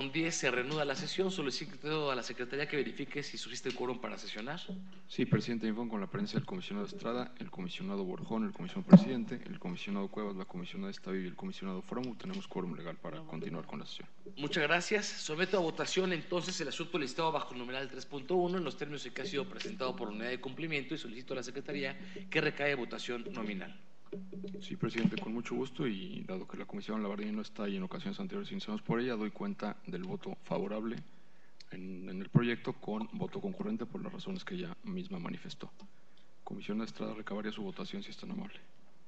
10 se reanuda la sesión. Solicito a la Secretaría que verifique si subsiste el quórum para sesionar. Sí, presidente, informo con la presencia del comisionado Estrada, el comisionado Borjón, el comisionado presidente, el comisionado Cuevas, la comisionada Estavillo y el comisionado Fromo. Tenemos quórum legal para continuar con la sesión. Muchas gracias. Someto a votación entonces el asunto listado bajo el numeral 3.1 en los términos en que ha sido presentado por unidad de cumplimiento y solicito a la Secretaría que recaiga votación nominal. Sí, presidente, con mucho gusto, y dado que la comisión Labardini no está y en ocasiones anteriores iniciamos por ella, doy cuenta del voto favorable en el proyecto con voto concurrente por las razones que ella misma manifestó. Comisión Estrada recabaría su votación si es tan amable.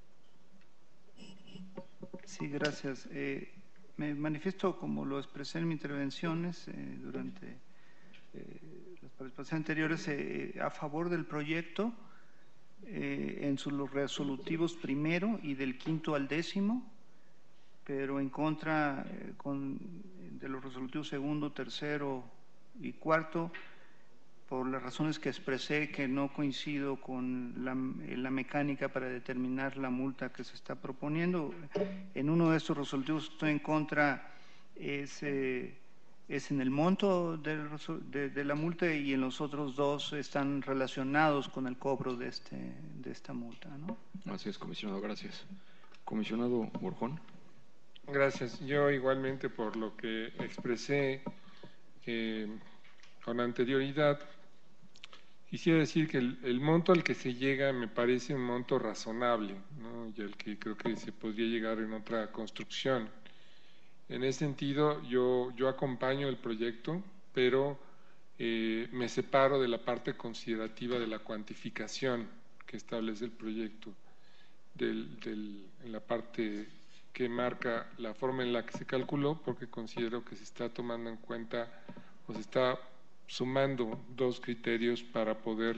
Sí, gracias. Me manifiesto, como lo expresé en mis intervenciones durante las participaciones anteriores, a favor del proyecto en sus resolutivos primero y del 5º al 10º, pero en contra de los resolutivos 2º, 3º y 4º, por las razones que expresé, que no coincido con la mecánica para determinar la multa que se está proponiendo. En uno de estos resolutivos estoy en contra, es en el monto de la multa, y en los otros dos están relacionados con el cobro de esta multa, ¿no? Así es, comisionado, gracias. Comisionado Borjón. Gracias. Yo igualmente, por lo que expresé con anterioridad, quisiera decir que el monto al que se llega me parece un monto razonable, ¿no? Y al que creo que se podría llegar en otra construcción. En ese sentido, yo acompaño el proyecto, pero me separo de la parte considerativa de la cuantificación que establece el proyecto, en la parte que marca la forma en la que se calculó, porque considero que se está tomando en cuenta o se está sumando dos criterios para poder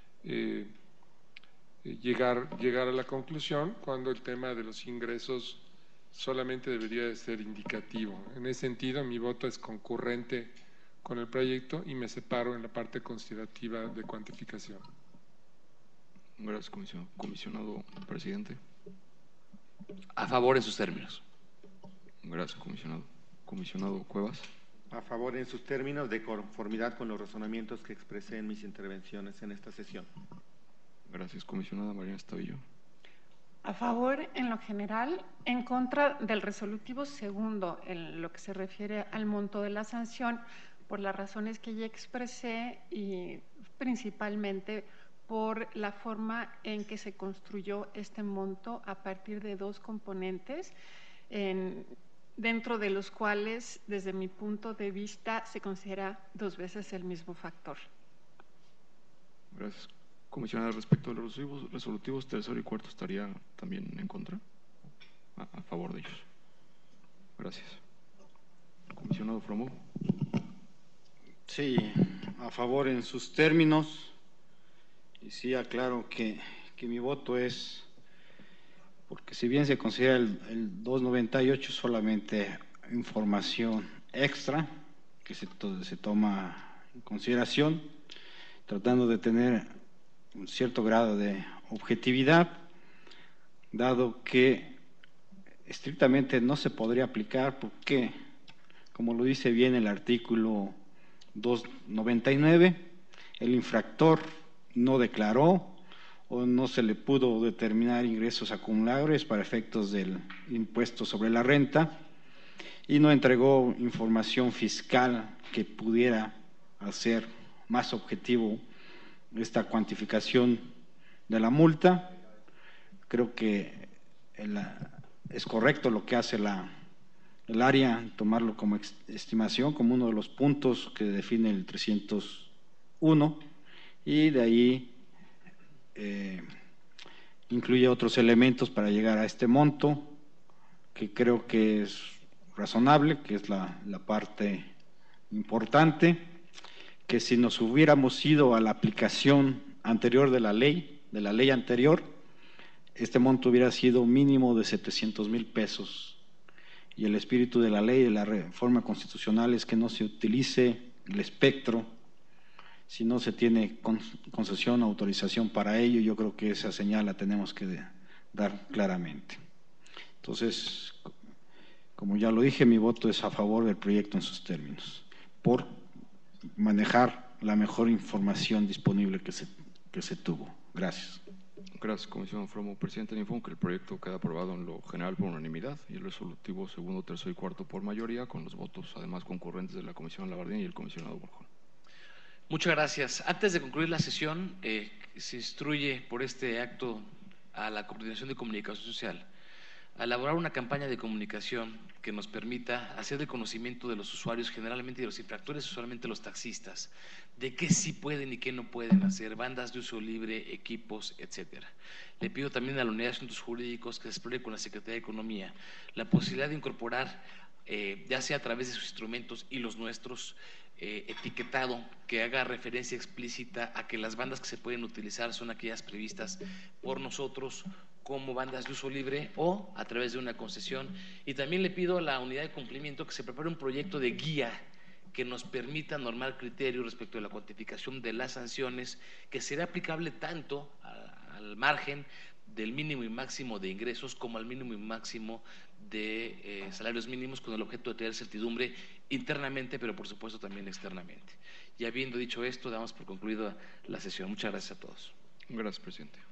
llegar a la conclusión, cuando el tema de los ingresos solamente debería de ser indicativo. En ese sentido, mi voto es concurrente con el proyecto y me separo en la parte considerativa de cuantificación. Gracias, comisionado. Comisionado presidente. A favor en sus términos. Gracias, comisionado. Comisionado Cuevas. A favor en sus términos, de conformidad con los razonamientos que expresé en mis intervenciones en esta sesión. Gracias, comisionada Mariana Estavillo. A favor en lo general, en contra del resolutivo segundo en lo que se refiere al monto de la sanción, por las razones que ya expresé y principalmente por la forma en que se construyó este monto a partir de dos componentes, dentro de los cuales, desde mi punto de vista, se considera dos veces el mismo factor. Gracias. Comisionada, respecto a los resolutivos 3º y 4º, ¿estaría también en contra? A favor de ellos. Gracias. Comisionado Fromo. Sí, a favor en sus términos, y sí aclaro que mi voto es, porque si bien se considera el 298 solamente información extra que se toma en consideración, tratando de tener un cierto grado de objetividad, dado que estrictamente no se podría aplicar porque, como lo dice bien el artículo 299, el infractor no declaró o no se le pudo determinar ingresos acumulables para efectos del impuesto sobre la renta y no entregó información fiscal que pudiera hacer más objetivo esta cuantificación de la multa. Creo que es correcto lo que hace el área, tomarlo como estimación, como uno de los puntos que define el 301, y de ahí incluye otros elementos para llegar a este monto, que creo que es razonable, que es la parte importante, que si nos hubiéramos ido a la aplicación anterior de la ley anterior, este monto hubiera sido mínimo de 700,000 pesos. Y el espíritu de la ley, de la reforma constitucional, es que no se utilice el espectro si no se tiene concesión o autorización para ello. Yo creo que esa señal la tenemos que dar claramente. Entonces, Como ya lo dije, mi voto es a favor del proyecto en sus términos, por manejar la mejor información disponible que se tuvo. Gracias. Gracias, Comisión Fromo. Presidente, le informo que el proyecto queda aprobado en lo general por unanimidad y el resolutivo segundo, tercero y cuarto por mayoría, con los votos además concurrentes de la Comisión Labardín y el comisionado Borjón. Muchas gracias. Antes de concluir la sesión, se instruye por este acto a la Coordinación de Comunicación Social a elaborar una campaña de comunicación que nos permita hacer el conocimiento de los usuarios, generalmente de los infractores, usualmente los taxistas, de qué sí pueden y qué no pueden hacer, bandas de uso libre, equipos, etcétera. Le pido también a la Unidad de Asuntos Jurídicos que se explore con la Secretaría de Economía la posibilidad de incorporar, ya sea a través de sus instrumentos y los nuestros, etiquetado que haga referencia explícita a que las bandas que se pueden utilizar son aquellas previstas por nosotros como bandas de uso libre o a través de una concesión. Y también le pido a la unidad de cumplimiento que se prepare un proyecto de guía que nos permita normar criterios respecto a la cuantificación de las sanciones, que será aplicable tanto al margen del mínimo y máximo de ingresos como al mínimo y máximo de salarios mínimos, con el objeto de tener certidumbre internamente, pero por supuesto también externamente. Y habiendo dicho esto, damos por concluida la sesión. Muchas gracias a todos. Gracias, presidente.